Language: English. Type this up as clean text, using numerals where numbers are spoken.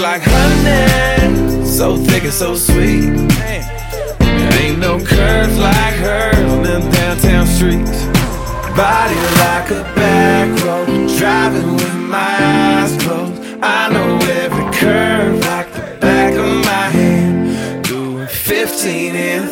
like honey, so thick and so sweet. There ain't no curves like hers on them downtown streets. Body like a back road, driving with my eyes closed. I know every curve like the back of my hand. Doing 15 in